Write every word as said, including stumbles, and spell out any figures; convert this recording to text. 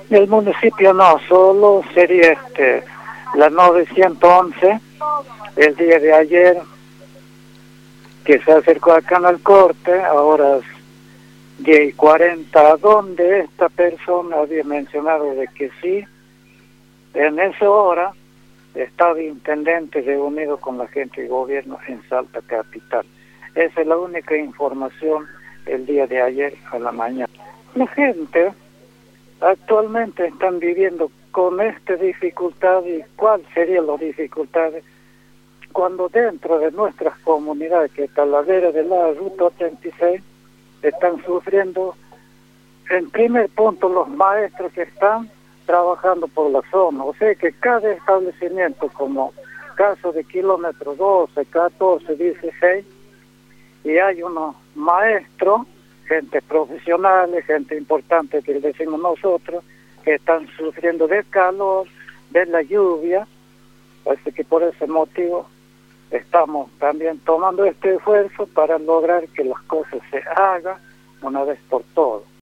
El municipio no, solo sería este la novecientos once, el día de ayer, que se acercó al Canal Corte, ahora es diez y cuarenta, donde esta persona había mencionado de que sí, en esa hora estaba el intendente reunido con la gente de gobierno en Salta Capital. Esa es la única información el día de ayer a la mañana. La gente actualmente están viviendo con esta dificultad. ¿Y cuál serían las dificultades? Cuando dentro de nuestras comunidades, que está a la vera de la Ruta ochenta y seis, están sufriendo, en primer punto, los maestros que están trabajando por la zona. O sea que cada establecimiento, como caso de kilómetro doce, catorce, dieciséis, y hay unos maestros, gente profesional, gente importante que decimos nosotros, que están sufriendo del calor, de la lluvia. Así que por ese motivo estamos también tomando este esfuerzo para lograr que las cosas se hagan una vez por todas.